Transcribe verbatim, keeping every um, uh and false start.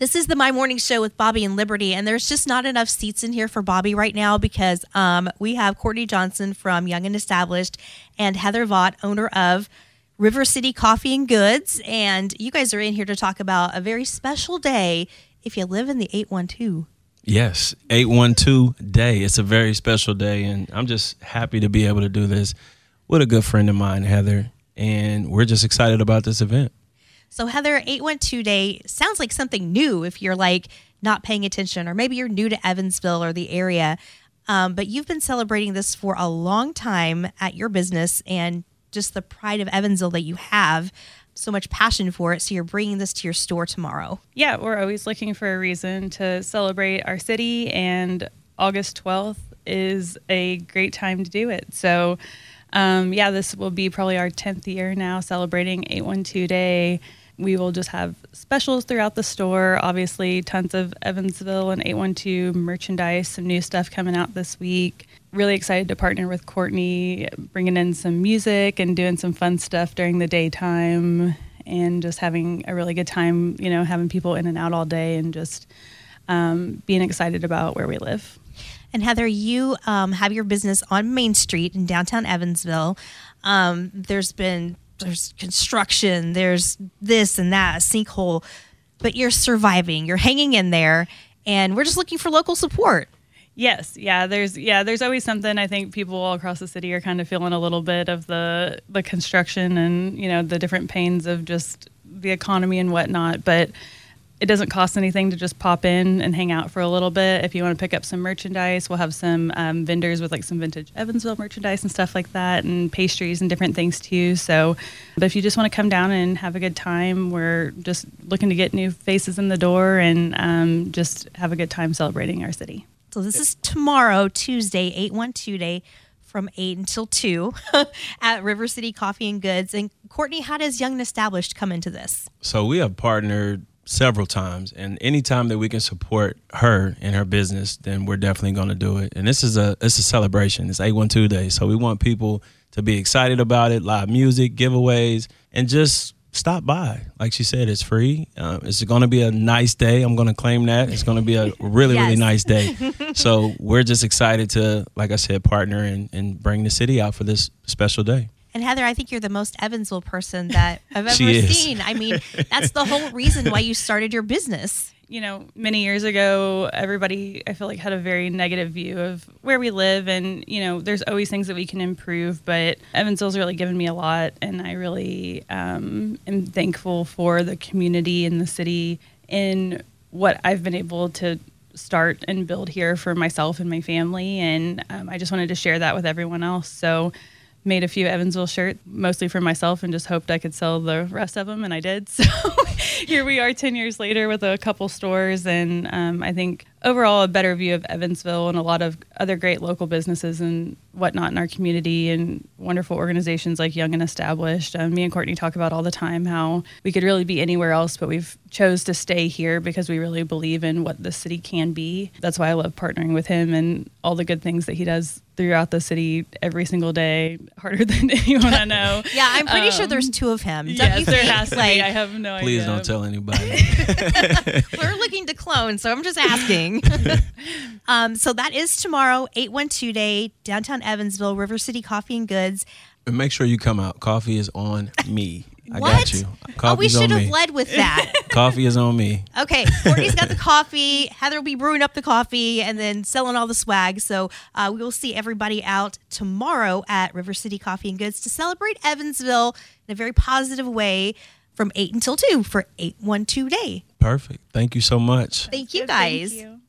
This is the My Morning Show with Bobby and Liberty, and there's just not enough seats in here for Bobby right now because um, we have Courtney Johnson from Young and Established and Heather Vaught, owner of River City Coffee and Goods, and you guys are in here to talk about a very special day if you live in the eight one two. Yes, eight one two day. It's a very special day, and I'm just happy to be able to do this with a good friend of mine, Heather, and we're just excited about this event. So Heather, eight one two Day sounds like something new if you're like not paying attention, or maybe you're new to Evansville or the area, um, but you've been celebrating this for a long time at your business, and just the pride of Evansville that you have, so much passion for it, so you're bringing this to your store tomorrow. Yeah, we're always looking for a reason to celebrate our city, and August twelfth is a great time to do it. So, um, yeah, this will be probably our tenth year now celebrating eight one two Day. We will just have specials throughout the store. Obviously, tons of Evansville and eight one two merchandise, some new stuff coming out this week. Really excited to partner with Courtney, bringing in some music and doing some fun stuff during the daytime, and just having a really good time, you know, having people in and out all day, and just um, being excited about where we live. And Heather, you um, have your business on Main Street in downtown Evansville. Um, there's been There's construction, there's this and that, a sinkhole, but you're surviving, you're hanging in there, and we're just looking for local support. Yes, yeah, there's yeah, there's always something. I think people all across the city are kind of feeling a little bit of the the construction and, you know, the different pains of just the economy and whatnot, but it doesn't cost anything to just pop in and hang out for a little bit. If you want to pick up some merchandise, we'll have some um, vendors with like some vintage Evansville merchandise and stuff like that, and pastries and different things too. So, but if you just want to come down and have a good time, we're just looking to get new faces in the door and um, just have a good time celebrating our city. So this is tomorrow, Tuesday, eight one two Day, from eight until two at River City Coffee and Goods. And Courtney, how does Young and Established come into this? So we have partnered several times, and anytime that we can support her in her business, then we're definitely going to do it. And this is a it's a celebration. It's eight one two Day, so we want people to be excited about it. Live music, giveaways, and just stop by. Like she said, it's free. Uh, it's going to be a nice day. I'm going to claim that. It's going to be a really, yes. really nice day. So we're just excited to, like I said, partner and, and bring the city out for this special day. And Heather, I think you're the most Evansville person that I've ever she is. seen. I mean, that's the whole reason why you started your business. You know, many years ago, everybody, I feel like, had a very negative view of where we live. And, you know, there's always things that we can improve. But Evansville's really given me a lot. And I really um, am thankful for the community and the city in what I've been able to start and build here for myself and my family. And um, I just wanted to share that with everyone else. So made a few Evansville shirts, mostly for myself, and just hoped I could sell the rest of them, and I did. So here we are ten years later with a couple stores, and um, I think overall a better view of Evansville and a lot of other great local businesses and whatnot in our community, and wonderful organizations like Young and Established. Um, me and Courtney talk about all the time how we could really be anywhere else, but we've chose to stay here because we really believe in what the city can be. That's why I love partnering with him and all the good things that he does throughout the city every single day, harder than anyone I know. Yeah, I'm pretty um, sure there's two of him. Don't yes, you there think? has to like, be. I have no Please idea. Please don't tell anybody. We're looking to clone, so I'm just asking. um, so that is tomorrow, eight one two Day, downtown Evansville, River City Coffee and Goods. And make sure you come out. Coffee is on me. I What? got you. Coffee's Oh, we should on have me. led with that. Coffee is on me. Okay, Courtney's got the coffee. Heather will be brewing up the coffee and then selling all the swag. So uh, we will see everybody out tomorrow at River City Coffee and Goods to celebrate Evansville in a very positive way from eight until two for eight one two Day. Perfect. Thank you so much. Thank you, Thank guys. you.